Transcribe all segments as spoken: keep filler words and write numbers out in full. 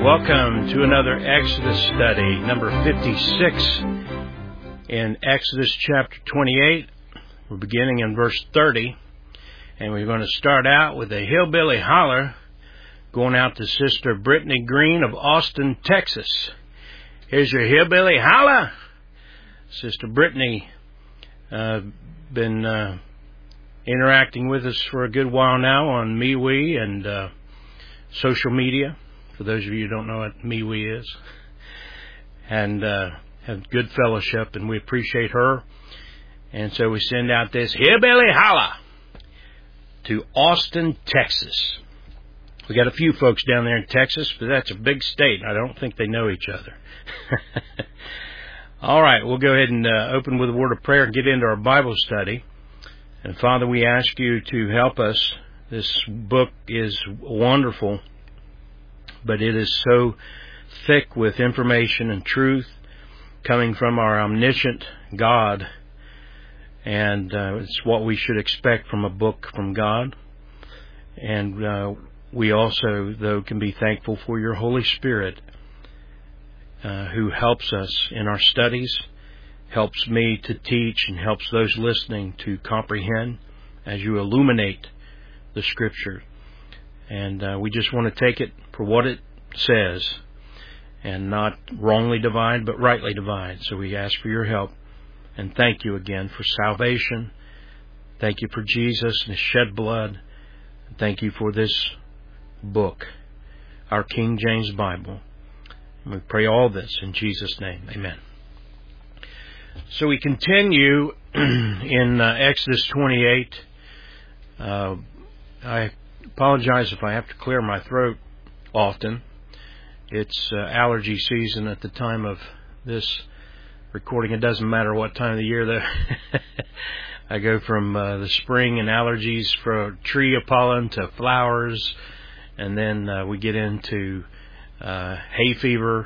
Welcome to another Exodus study, number fifty-six in Exodus chapter twenty-eight. We're beginning in verse thirty, and we're going to start out with a hillbilly holler going out to Sister Brittany Green of Austin, Texas. Here's your hillbilly holler. Sister Brittany uh, been uh, interacting with us for a good while now on MeWe and uh, social media. For those of you who don't know what MeWe is, and uh, have good fellowship, and we appreciate her. And so we send out this hillbilly holla to Austin, Texas. We got a few folks down there in Texas, but that's a big state. I don't think they know each other. All right, we'll go ahead and uh, open with a word of prayer and get into our Bible study. And Father, we ask you to help us. This book is wonderful, but it is so thick with information and truth coming from our omniscient God, and uh, it's what we should expect from a book from God. And uh, we also, though, can be thankful for your Holy Spirit, uh, who helps us in our studies, helps me to teach, and helps those listening to comprehend as you illuminate the Scripture. And uh, we just want to take it for what it says, and not wrongly divide, but rightly divide. So we ask for your help, and thank you again for salvation. Thank you for Jesus and His shed blood. Thank you for this book, our King James Bible. And we pray all this in Jesus' name. Amen. So we continue in uh, Exodus twenty-eight. Uh, I apologize if I have to clear my throat often. It's uh, allergy season at the time of this recording. It doesn't matter what time of the year, though. I go from uh, the spring and allergies for tree pollen to flowers, and then uh, we get into uh, hay fever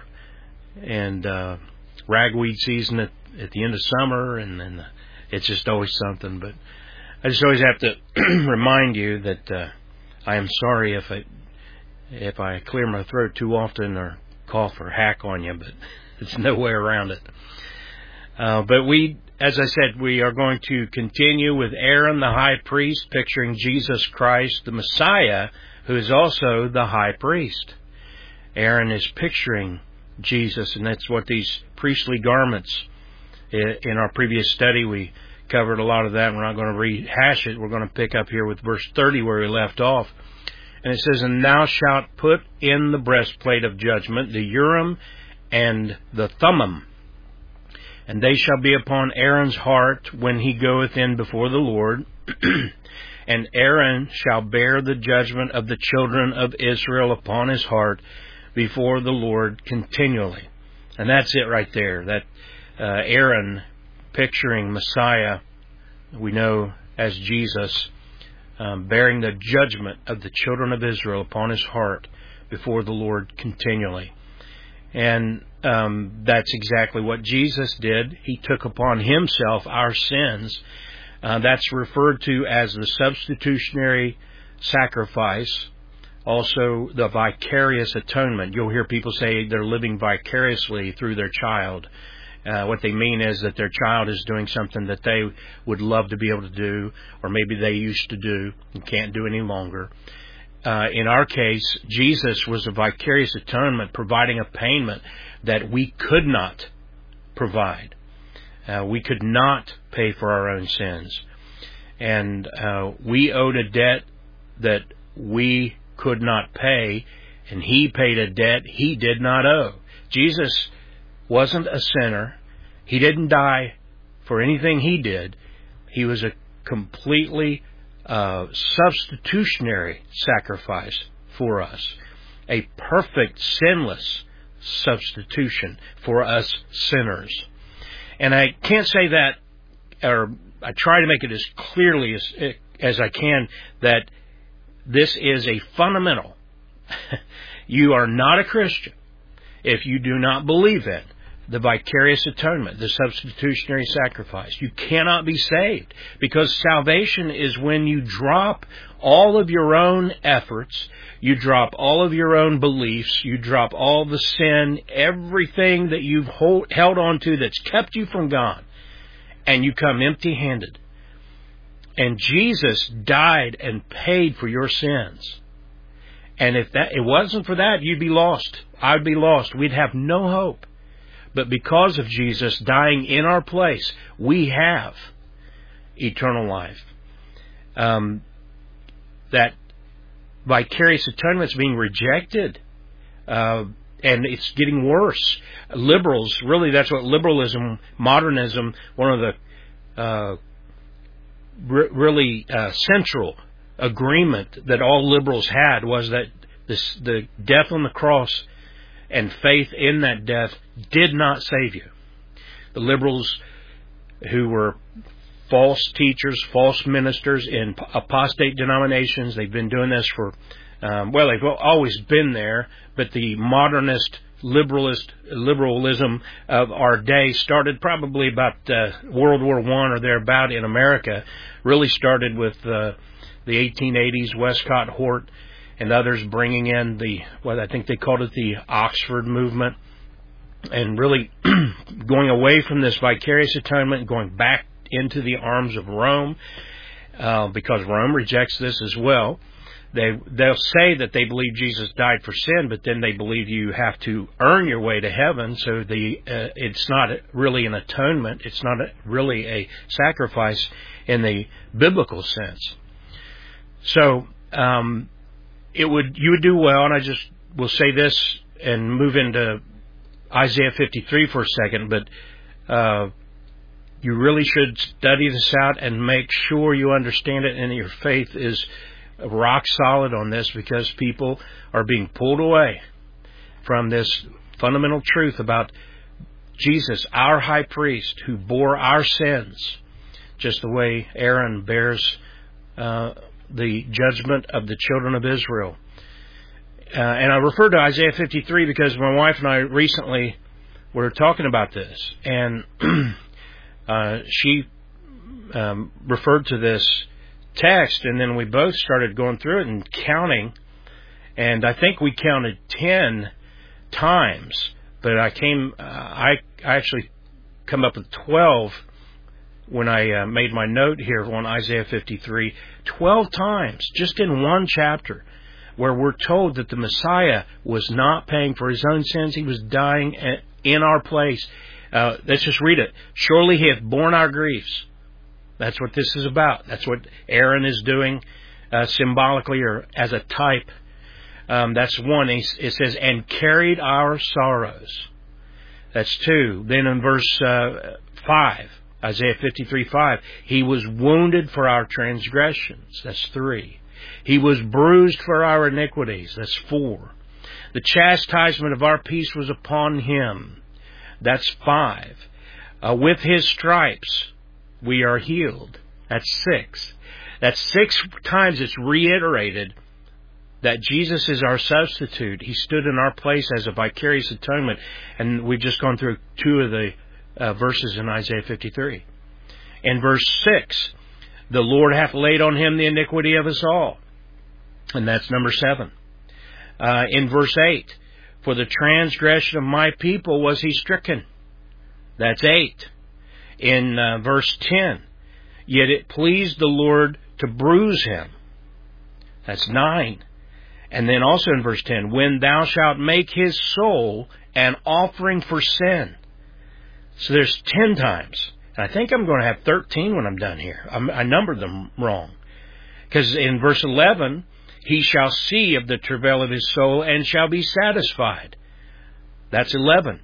and uh, ragweed season at, at the end of summer, and then uh, it's just always something. But I just always have to remind you that uh, I am sorry if I if I clear my throat too often or cough or hack on you, but there's no way around it. Uh, but we, as I said, we are going to continue with Aaron the high priest, picturing Jesus Christ, the Messiah, who is also the high priest. Aaron is picturing Jesus, and that's what these priestly garments, in our previous study, we covered a lot of that. We're not going to rehash it. We're going to pick up here with verse thirty where we left off. And it says, "And thou shalt put in the breastplate of judgment, the Urim and the Thummim, and they shall be upon Aaron's heart when he goeth in before the Lord. And Aaron shall bear the judgment of the children of Israel upon his heart before the Lord continually." And that's it right there. That uh, Aaron, picturing Messiah, we know as Jesus, um, bearing the judgment of the children of Israel upon his heart before the Lord continually. And um, that's exactly what Jesus did. He took upon himself our sins. Uh, that's referred to as the substitutionary sacrifice, also the vicarious atonement. You'll hear people say they're living vicariously through their child. Uh, what they mean is that their child is doing something that they would love to be able to do, or maybe they used to do and can't do any longer. Uh, in our case, Jesus was a vicarious atonement, providing a payment that we could not provide. Uh, we could not pay for our own sins. And uh, we owed a debt that we could not pay, and He paid a debt He did not owe. Jesus wasn't a sinner. He didn't die for anything He did. He was a completely uh, substitutionary sacrifice for us. A perfect, sinless substitution for us sinners. And I can't say that, or I try to make it as clearly as, as I can, that this is a fundamental. You are not a Christian if you do not believe in the vicarious atonement, the substitutionary sacrifice. You cannot be saved, because salvation is when you drop all of your own efforts, you drop all of your own beliefs, you drop all the sin, everything that you've hold, held on to that's kept you from God, and you come empty-handed. And Jesus died and paid for your sins. And if that it wasn't for that, you'd be lost. I'd be lost. We'd have no hope. But because of Jesus dying in our place, we have eternal life. Um, that vicarious atonement is being rejected, uh, and it's getting worse. Liberals, really, that's what liberalism, modernism, one of the uh, re- really uh, central agreement that all liberals had was that this, the death on the cross and faith in that death did not save you. The liberals, who were false teachers, false ministers in apostate denominations, they've been doing this for, um, well, they've always been there, but the modernist liberalist liberalism of our day started probably about uh, World War One or thereabout in America. Really started with uh, the eighteen eighties, Westcott Hort and others bringing in the, what I think they called it the Oxford movement, and really going away from this vicarious atonement and going back into the arms of Rome, uh, because Rome rejects this as well. They, they'll say that they believe Jesus died for sin, but then they believe you have to earn your way to heaven, so the uh, it's not really an atonement. It's not a, really a sacrifice in the biblical sense. So, um, it would you would do well, and I just will say this and move into Isaiah fifty-three for a second, but uh, you really should study this out and make sure you understand it and your faith is rock solid on this, because people are being pulled away from this fundamental truth about Jesus, our high priest, who bore our sins, just the way Aaron bears uh, the judgment of the children of Israel. Uh, and I refer to Isaiah fifty-three because my wife and I recently were talking about this, and uh, she um, referred to this text, and then we both started going through it and counting, and I think we counted ten times, but I came, uh, I, I actually come up with twelve when I uh, made my note here on Isaiah fifty-three, twelve times, just in one chapter, where we're told that the Messiah was not paying for his own sins, he was dying in our place. Uh, let's just read it. Surely he hath borne our griefs. That's what this is about. That's what Aaron is doing uh, symbolically or as a type. Um, that's one. It says, and carried our sorrows. That's two. Then in verse uh, five, Isaiah fifty-three five, he was wounded for our transgressions. That's three. He was bruised for our iniquities. That's four. The chastisement of our peace was upon him. That's five. Uh, with his stripes we are healed. That's six. That's six times it's reiterated that Jesus is our substitute. He stood in our place as a vicarious atonement. And we've just gone through two of the uh, verses in Isaiah fifty-three. In verse six, the Lord hath laid on him the iniquity of us all. And that's number seven. Uh, in verse eight, for the transgression of my people was he stricken. That's eight. In uh, verse ten, yet it pleased the Lord to bruise him. That's nine. And then also in verse ten, when thou shalt make his soul an offering for sin. So there's ten times. And I think I'm going to have thirteen when I'm done here. I'm, I numbered them wrong. Because in verse eleven, he shall see of the travail of his soul and shall be satisfied. That's eleven.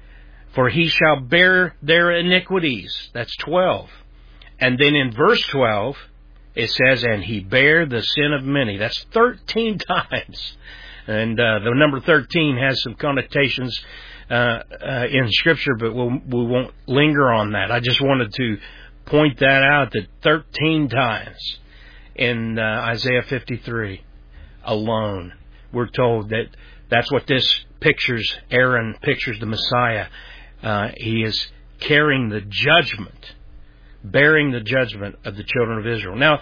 For he shall bear their iniquities. That's twelve. And then in verse twelve, it says, and he bare the sin of many. That's thirteen times. And uh, the number thirteen has some connotations uh, uh, in Scripture, but we'll, we won't linger on that. I just wanted to point that out, that thirteen times in uh, Isaiah fifty-three alone, we're told that that's what this pictures. Aaron pictures the Messiah. Uh, he is carrying the judgment, bearing the judgment of the children of Israel. Now,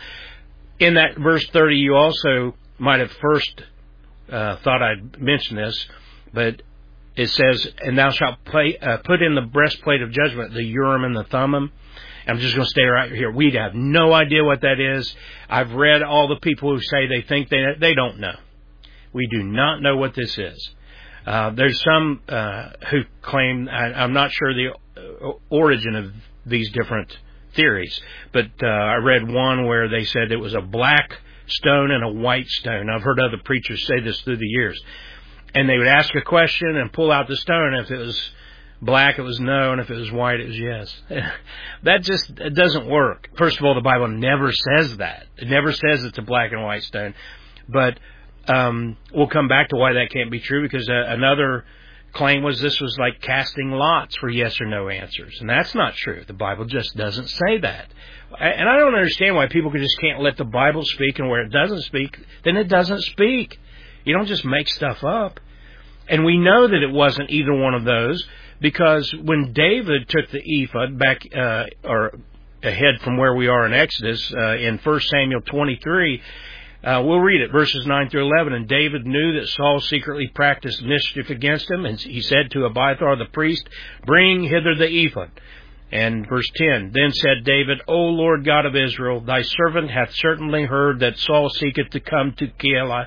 in that verse thirty, you also might have first uh, thought I'd mention this, but it says, and thou shalt play, uh, put in the breastplate of judgment, the Urim and the Thummim. I'm just going to stay right here. We have no idea what that is. I've read all the people who say they think they they don't know. We do not know what this is. Uh, there's some uh, who claim, I, I'm not sure the origin of these different theories, but uh, I read one where they said it was a black stone and a white stone. I've heard other preachers say this through the years. And they would ask a question and pull out the stone. If it was black, it was no, and if it was white, it was yes. That just it doesn't work. First of all, the Bible never says that. It never says it's a black and white stone. But um, we'll come back to why that can't be true, because uh, another claim was this was like casting lots for yes or no answers. And that's not true. The Bible just doesn't say that. And I don't understand why people just can't let the Bible speak, and where it doesn't speak, then it doesn't speak. You don't just make stuff up. And we know that it wasn't either one of those, because when David took the ephod back, uh, or ahead from where we are in Exodus, uh, in First Samuel twenty-three, uh, we'll read it, verses nine through eleven. And David knew that Saul secretly practiced mischief against him, and he said to Abiathar the priest, "Bring hither the ephod." And verse ten, then said David, O Lord God of Israel, thy servant hath certainly heard that Saul seeketh to come to Keilah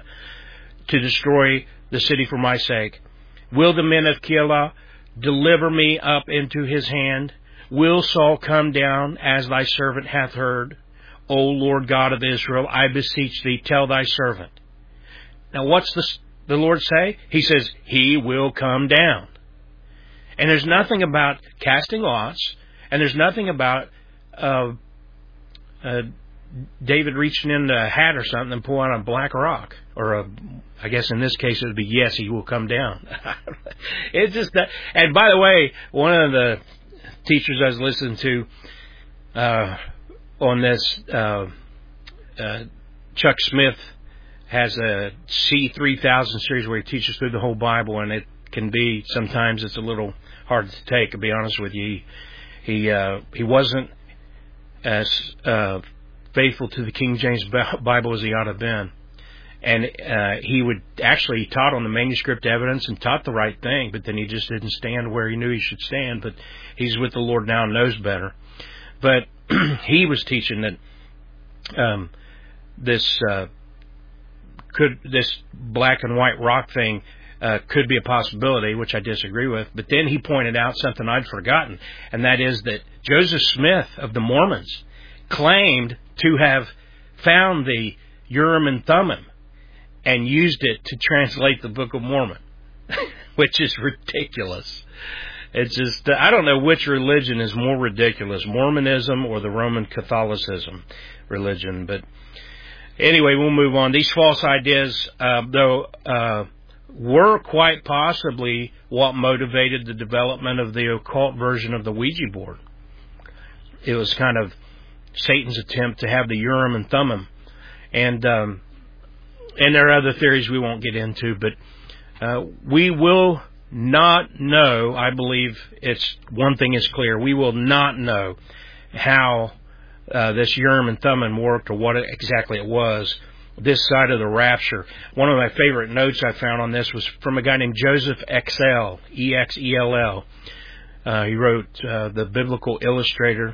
to destroy the city for my sake. Will the men of Keilah deliver me up into his hand? Will Saul come down as thy servant hath heard? O Lord God of Israel, I beseech thee, tell thy servant. Now what's the, the Lord say? He says, he will come down. And there's nothing about casting lots, and there's nothing about uh, uh, David reaching in a hat or something and pulling out a black rock. Or a, I guess in this case it would be, yes, he will come down. It's just that. And by the way, one of the teachers I was listening to uh, on this, uh, uh, Chuck Smith, has a C three thousand series where he teaches through the whole Bible, and it can be, sometimes it's a little hard to take, to be honest with you. He, he, uh, he wasn't as uh, faithful to the King James Bible as he ought to have been. And uh, he would actually, he taught on the manuscript evidence and taught the right thing, but then he just didn't stand where he knew he should stand. But he's with the Lord now and knows better. But he was teaching that um, this uh, could this black and white rock thing uh, could be a possibility, which I disagree with. But then he pointed out something I'd forgotten, and that is that Joseph Smith of the Mormons claimed to have found the Urim and Thummim and used it to translate the Book of Mormon, which is ridiculous. It's just, I don't know which religion is more ridiculous, Mormonism or the Roman Catholicism religion. But anyway, we'll move on. These false ideas, uh, though, uh, were quite possibly what motivated the development of the occult version of the Ouija board. It was kind of Satan's attempt to have the Urim and Thummim. And um, and there are other theories we won't get into, but uh, we will not know, I believe it's one thing is clear, we will not know how uh, this Urim and Thummim worked or what it, exactly it was this side of the rapture. One of my favorite notes I found on this was from a guy named Joseph Exell, E X E L L. Uh, he wrote uh, The Biblical Illustrator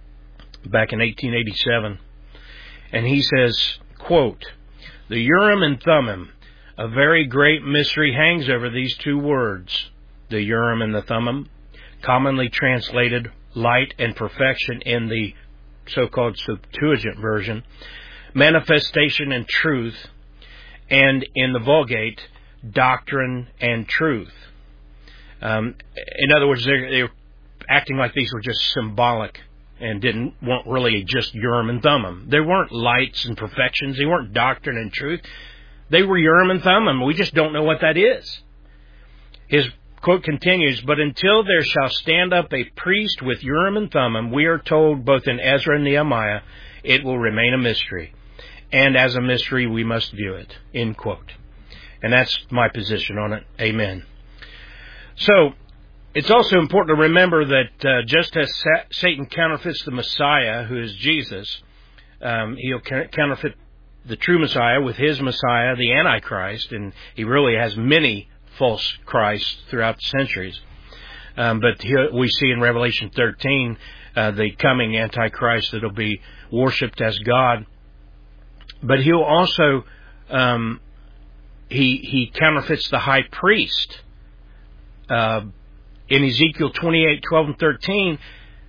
back in eighteen eighty-seven. And he says, quote, the Urim and Thummim, a very great mystery hangs over these two words, the Urim and the Thummim, commonly translated light and perfection in the so-called Septuagint version, manifestation and truth, and in the Vulgate, doctrine and truth. Um, in other words, they're, they're acting like these were just symbolic and didn't weren't really just Urim and Thummim. They weren't lights and perfections. They weren't doctrine and truth. They were Urim and Thummim. We just don't know what that is. His quote continues, but until there shall stand up a priest with Urim and Thummim, we are told both in Ezra and Nehemiah, it will remain a mystery. And as a mystery, we must view it. End quote. And that's my position on it. Amen. So, It's also important to remember that uh, just as Sa- Satan counterfeits the Messiah, who is Jesus, um, he'll counterfeit the true Messiah with his Messiah, the Antichrist, and he really has many false Christs throughout the centuries. Um, but here we see in Revelation thirteen uh, the coming Antichrist that will be worshipped as God. But he'll also um, he he counterfeits the high priest. Uh, in Ezekiel twenty-eight, twelve, and thirteen,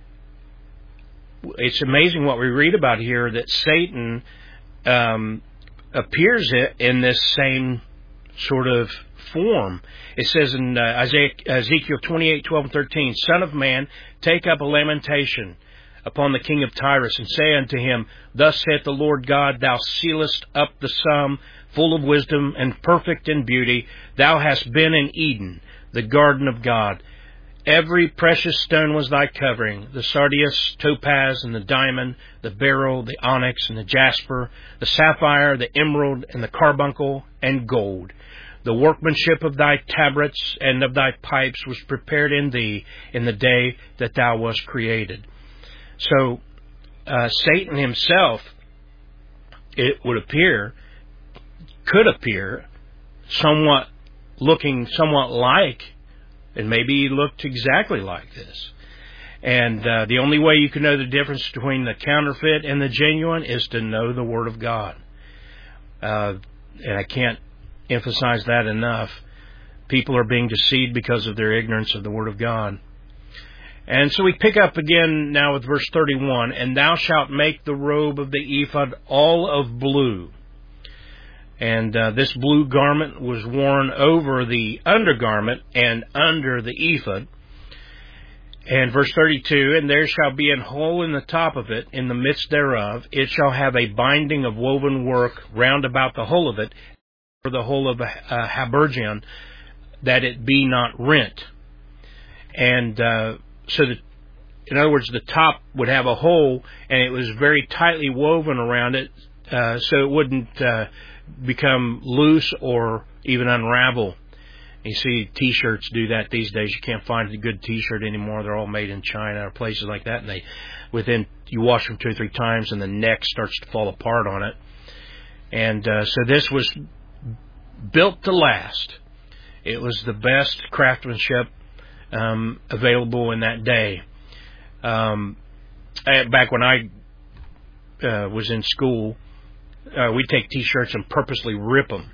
it's amazing what we read about here, that Satan um, appears in this same sort of form. It says in uh, Isaiah, Ezekiel twenty-eight, twelve, and thirteen, Son of man, take up a lamentation upon the king of Tyrus, and say unto him, Thus saith the Lord God, Thou sealest up the sum, full of wisdom and perfect in beauty. Thou hast been in Eden, the garden of God. Every precious stone was thy covering, the sardius, topaz, and the diamond, the beryl, the onyx, and the jasper, the sapphire, the emerald, and the carbuncle, and gold. The workmanship of thy tabrets and of thy pipes was prepared in thee in the day that thou wast created. So, uh, Satan himself, it would appear, could appear, somewhat, looking somewhat like, and maybe he looked exactly like this. And uh, the only way you can know the difference between the counterfeit and the genuine is to know the Word of God. Uh, and I can't emphasize that enough. People are being deceived because of their ignorance of the Word of God. And so we pick up again now with verse thirty-one, And thou shalt make the robe of the ephod all of blue. And uh, this blue garment was worn over the undergarment and under the ephod. And verse thirty-two, And there shall be an hole in the top of it, in the midst thereof. It shall have a binding of woven work round about the whole of it, for the whole of a uh, habergeon, that it be not rent. And uh, so that, in other words, the top would have a hole, and it was very tightly woven around it, uh, so it wouldn't uh, become loose or even unravel. You see T-shirts do that these days. You can't find a good T-shirt anymore. They're all made in China or places like that, and they, within, you wash them two or three times, and the neck starts to fall apart on it. And uh, so this was built to last. It was the best craftsmanship um, available in that day. Um, back when I uh, was in school, uh, we'd take T-shirts and purposely rip them.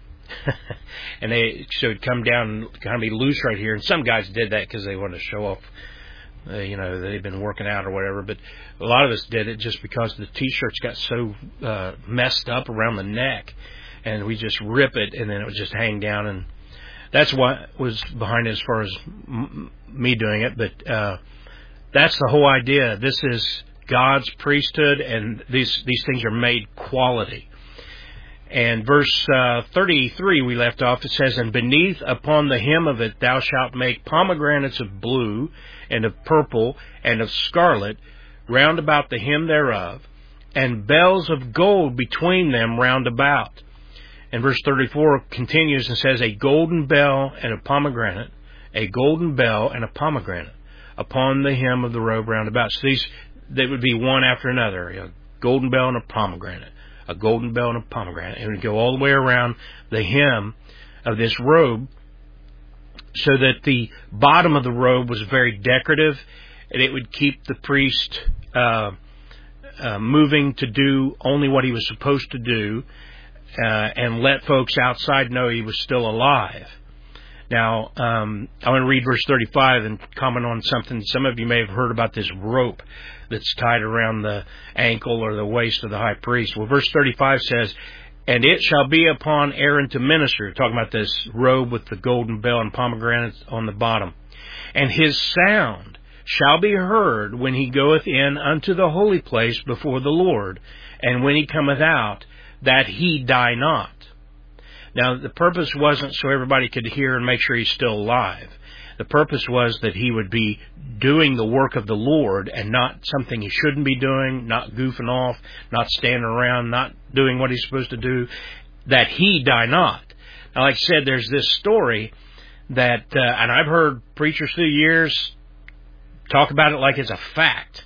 and they so it'd come down and kind of be loose right here. And some guys did that because they wanted to show off, uh, you know, they'd been working out or whatever. But a lot of us did it just because the T-shirts got so uh, messed up around the neck. And we just rip it, and then it would just hang down. And that's what was behind it as far as m- me doing it. But uh, that's the whole idea. This is God's priesthood, and these these things are made quality. And verse uh, thirty-three, we left off, it says, And beneath upon the hem of it thou shalt make pomegranates of blue, and of purple, and of scarlet, round about the hem thereof, and bells of gold between them round about. And verse thirty-four continues and says, A golden bell and a pomegranate, a golden bell and a pomegranate, upon the hem of the robe round about. So these, they would be one after another, a golden bell and a pomegranate, a golden bell and a pomegranate. It would go all the way around the hem of this robe, so that the bottom of the robe was very decorative, and it would keep the priest uh, uh, moving to do only what he was supposed to do, uh, and let folks outside know he was still alive. Now, um, I want to read verse thirty-five and comment on something. Some of you may have heard about this rope that's tied around the ankle or the waist of the high priest. Well, verse thirty-five says, And it shall be upon Aaron to minister, talking about this robe with the golden bell and pomegranates on the bottom. And his sound shall be heard when he goeth in unto the holy place before the Lord, and when he cometh out, that he die not. Now, the purpose wasn't so everybody could hear and make sure he's still alive. The purpose was that he would be doing the work of the Lord and not something he shouldn't be doing, not goofing off, not standing around, not doing what he's supposed to do, that he die not. Now, like I said, there's this story that, uh, and I've heard preachers through the years talk about it like it's a fact.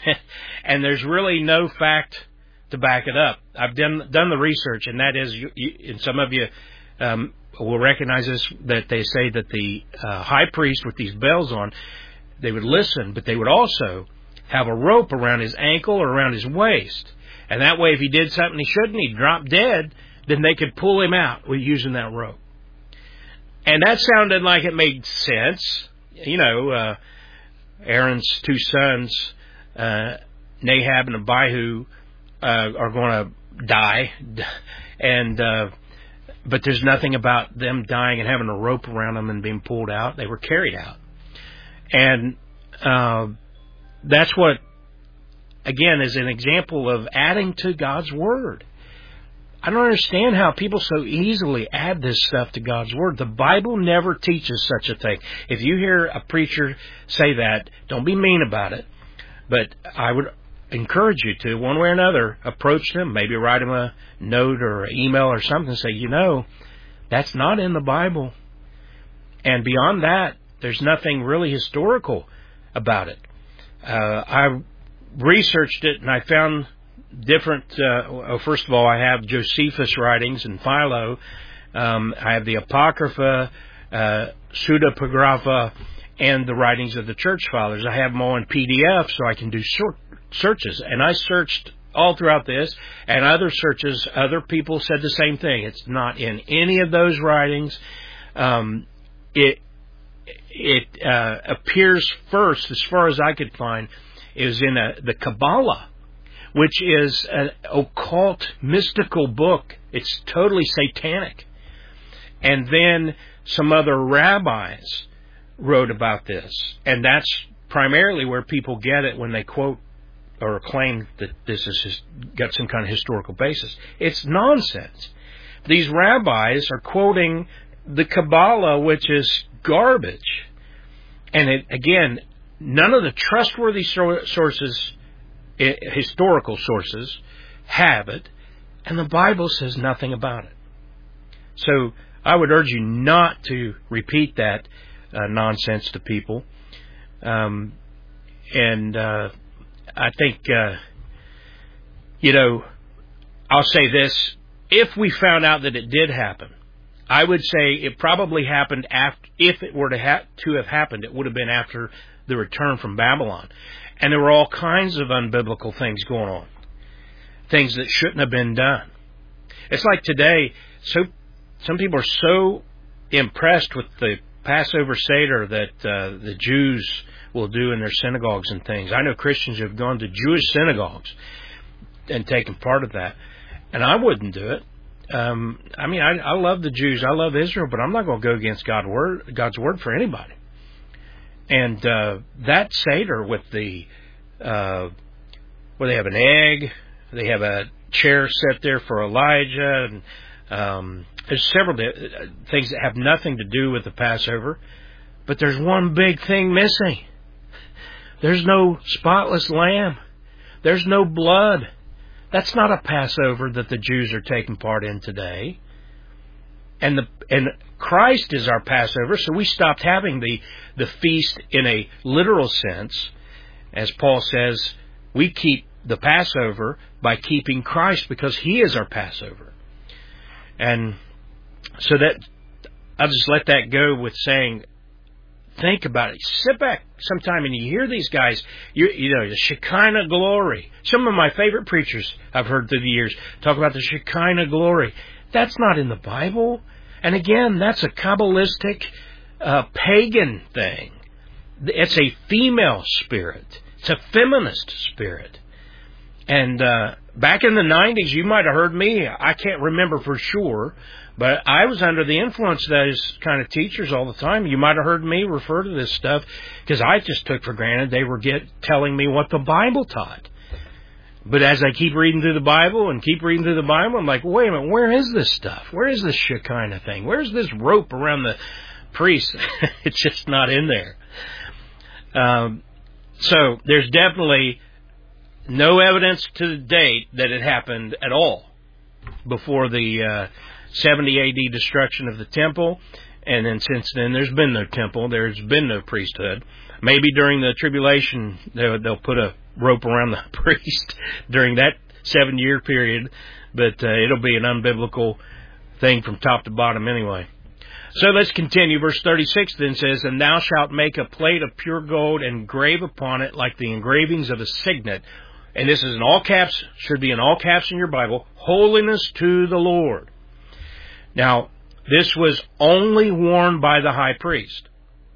And there's really no fact to back it up. I've done done the research, and that is, you, you, and some of you um, will recognize this, that they say that the uh, high priest with these bells on, they would listen, but they would also have a rope around his ankle or around his waist. And that way, if he did something he shouldn't, he'd drop dead, then they could pull him out with using that rope. And that sounded like it made sense. You know, uh, Aaron's two sons, uh, Nahab and Abihu, uh, are going to die. And, uh, but there's nothing about them dying and having a rope around them and being pulled out. They were carried out. And, uh, that's what, again, is an example of adding to God's Word. I don't understand how people so easily add this stuff to God's Word. The Bible never teaches such a thing. If you hear a preacher say that, don't be mean about it. But I would encourage you to, one way or another, approach them, maybe write them a note or an email or something, and say, you know, that's not in the Bible. And beyond that, there's nothing really historical about it. Uh, I researched it, and I found different, uh, well, first of all, I have Josephus' writings and Philo. Um, I have the Apocrypha, uh, Pseudepigrapha, and the writings of the Church Fathers. I have them all in P D F so I can do short searches. And I searched all throughout this, and other searches, other people said the same thing. It's not in any of those writings. Um, it it uh, appears first, as far as I could find, is in a, the Kabbalah, which is an occult, mystical book. It's totally satanic. And then some other rabbis wrote about this. And that's primarily where people get it when they quote or claim that this has got some kind of historical basis. It's nonsense. These rabbis are quoting the Kabbalah, which is garbage. And it, again, none of the trustworthy sources, historical sources, have it, and the Bible says nothing about it. So I would urge you not to repeat that uh, nonsense to people. Um, and uh, I think, uh, you know, I'll say this. If we found out that it did happen, I would say it probably happened after, if it were to, ha- to have happened, it would have been after the return from Babylon. And there were all kinds of unbiblical things going on. Things that shouldn't have been done. It's like today, so some people are so impressed with the Passover Seder that uh, the Jews will do in their synagogues and things. I know Christians who have gone to Jewish synagogues and taken part of that. And I wouldn't do it. Um, I mean, I, I love the Jews. I love Israel, but I'm not going to go against God word, God's word for anybody. And uh, that Seder with the, uh, where they have an egg, they have a chair set there for Elijah, and um, there's several things that have nothing to do with the Passover, but there's one big thing missing. There's no spotless lamb. There's no blood. That's not a Passover that the Jews are taking part in today. And the and Christ is our Passover, so we stopped having the, the feast in a literal sense. As Paul says, we keep the Passover by keeping Christ because He is our Passover. And so that I'll just let that go with saying, think about it. Sit back sometime and you hear these guys, you, you know, the Shekinah glory. Some of my favorite preachers I've heard through the years talk about the Shekinah glory. That's not in the Bible. And again, that's a Kabbalistic, uh, pagan thing. It's a female spirit. It's a feminist spirit. And uh, back in the nineties, you might have heard me. I can't remember for sure, but I was under the influence of those kind of teachers all the time. You might have heard me refer to this stuff because I just took for granted they were get telling me what the Bible taught. But as I keep reading through the Bible and keep reading through the Bible, I'm like, wait a minute, where is this stuff? Where is this Shekinah thing? Where's this rope around the priest? It's just not in there. Um, so there's definitely no evidence to date that it happened at all before the uh, seventy A D destruction of the temple. And then since then, there's been no temple. There's been no priesthood. Maybe during the tribulation, they'll, they'll put a rope around the priest during that seven-year period. But uh, it'll be an unbiblical thing from top to bottom anyway. So let's continue. Verse thirty-six then says, "And thou shalt make a plate of pure gold and grave upon it like the engravings of a signet." And this is in all caps, should be in all caps in your Bible, "Holiness to the Lord." Now, this was only worn by the high priest,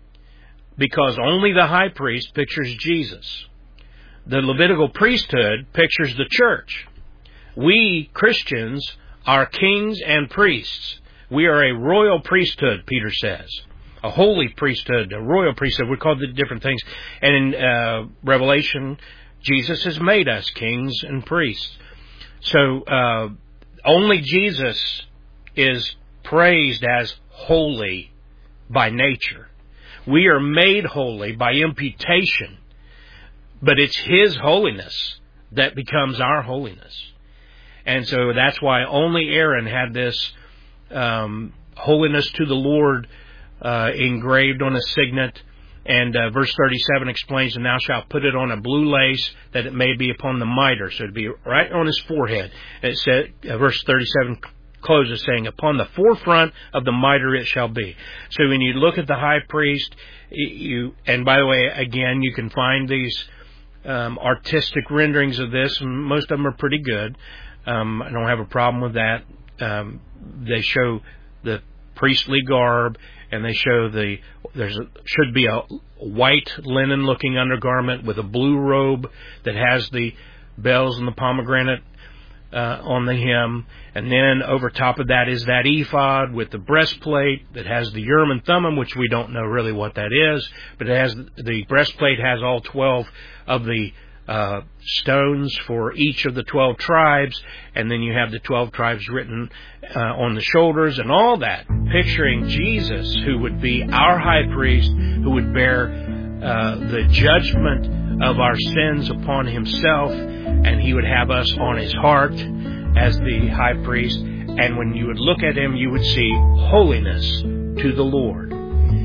because only the high priest pictures Jesus. The Levitical priesthood pictures the church. We, Christians, are kings and priests. We are a royal priesthood, Peter says. A holy priesthood, a royal priesthood. We're called the different things. And in uh, Revelation, Jesus has made us kings and priests. So uh, only Jesus is praised as holy by nature. We are made holy by imputation, but it's His holiness that becomes our holiness. And so that's why only Aaron had this um, holiness to the Lord uh, engraved on a signet. And uh, verse thirty-seven explains, "And thou shalt put it on a blue lace, that it may be upon the mitre." So it'd be right on his forehead. And it said, uh, verse thirty-seven closes saying, "Upon the forefront of the mitre it shall be." So when you look at the high priest, you, and by the way, again, you can find these um, artistic renderings of this, and most of them are pretty good. Um, I don't have a problem with that. Um, they show the priestly garb, and they show the there's a, should be a white linen-looking undergarment with a blue robe that has the bells and the pomegranate uh, on the hem, and then over top of that is that ephod with the breastplate that has the Urim and Thummim, which we don't know really what that is, but it has the breastplate has all twelve of the Uh, stones for each of the twelve tribes, and then you have the twelve tribes written uh, on the shoulders and all that, picturing Jesus, who would be our high priest, who would bear uh, the judgment of our sins upon Himself, and He would have us on His heart as the high priest. And when you would look at Him, you would see holiness to the Lord.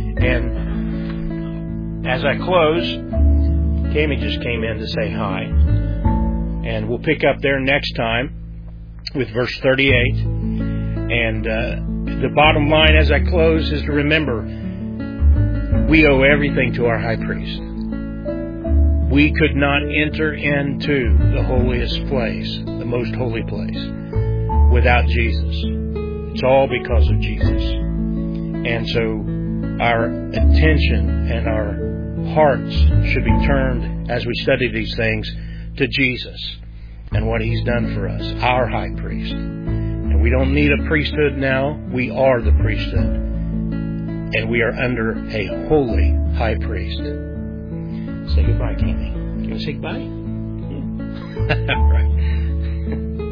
And as I close, Kami just came in to say hi. And we'll pick up there next time with verse thirty-eight. And uh, the bottom line as I close is to remember, we owe everything to our high priest. We could not enter into the holiest place, the most holy place, without Jesus. It's all because of Jesus. And so our attention and our hearts should be turned, as we study these things, to Jesus and what He's done for us, our high priest. And we don't need a priesthood now. We are the priesthood. And we are under a holy high priest. Say goodbye, Kami. You want to say goodbye? Yeah. All right.